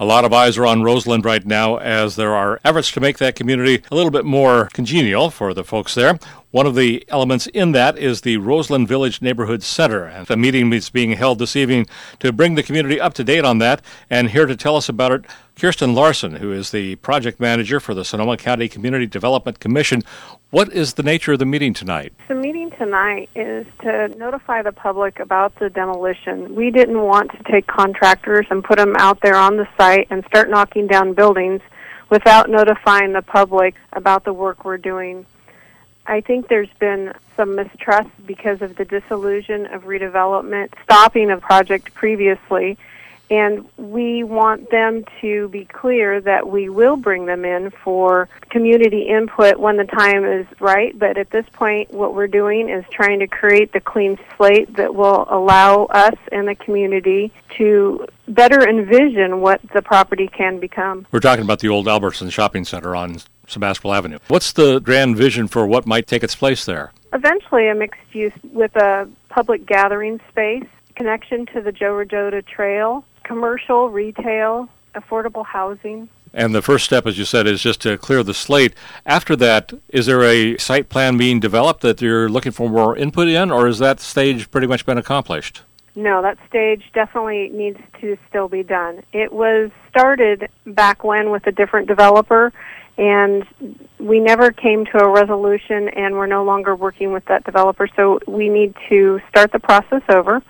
A lot of eyes are on Roseland right now as there are efforts to make that community a little bit more congenial for the folks there. One of the elements in that is the Roseland Village Neighborhood Center. And a meeting is being held this evening to bring the community up to date on that. And here to tell us about it, Kirsten Larson, who is the project manager for the Sonoma County Community Development Commission. What is the nature of the meeting tonight? The meeting tonight is to notify the public about the demolition. We didn't want to take contractors and put them out there on the site and start knocking down buildings without notifying the public about the work we're doing. I think there's been some mistrust because of the disillusion of redevelopment, stopping a project previously, and we want them to be clear that we will bring them in for community input when the time is right. But at this point, what we're doing is trying to create the clean slate that will allow us and the community to better envision what the property can become. We're talking about the old Albertson Shopping Center on Sebastopol Avenue. What's the grand vision for what might take its place there? Eventually a mixed use with a public gathering space, connection to the Joe Rodota Trail, commercial, retail, affordable housing. And the first step, as you said, is just to clear the slate. After that, is there a site plan being developed that you're looking for more input in, or has that stage pretty much been accomplished? No, that stage definitely needs to still be done. It was started back when with a different developer, and we never came to a resolution, and we're no longer working with that developer, so we need to start the process over.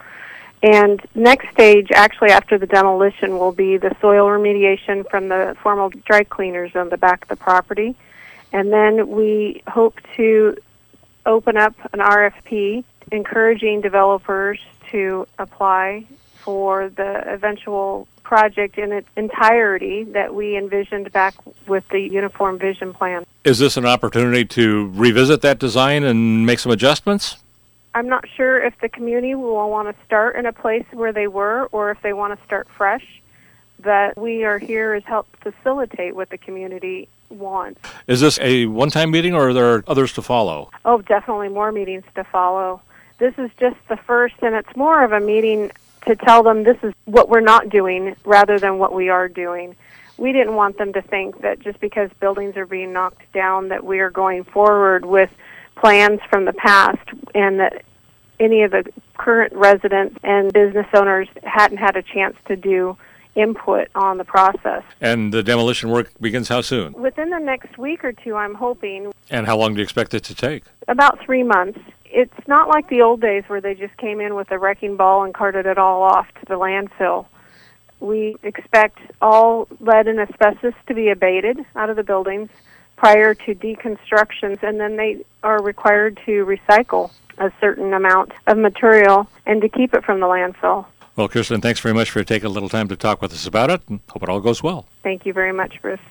And next stage, actually after the demolition, will be the soil remediation from the formal dry cleaners on the back of the property. And then we hope to open up an RFP encouraging developers to apply for the eventual project in its entirety that we envisioned back with the Uniform Vision Plan. Is this an opportunity to revisit that design and make some adjustments? I'm not sure if the community will want to start in a place where they were or if they want to start fresh. That we are here is help facilitate what the community wants. Is this a one-time meeting or are there others to follow? Oh, definitely more meetings to follow. This is just the first, and it's more of a meeting to tell them this is what we're not doing rather than what we are doing. We didn't want them to think that just because buildings are being knocked down that we are going forward with plans from the past and that any of the current residents and business owners hadn't had a chance to do input on the process. And the demolition work begins how soon? Within the next week or two, I'm hoping. And how long do you expect it to take? About 3 months. It's not like the old days where they just came in with a wrecking ball and carted it all off to the landfill. We expect all lead and asbestos to be abated out of the buildings prior to deconstructions, and then they are required to recycle a certain amount of material and to keep it from the landfill. Well, Kirsten, thanks very much for taking a little time to talk with us about it, and hope it all goes well. Thank you very much, Bruce.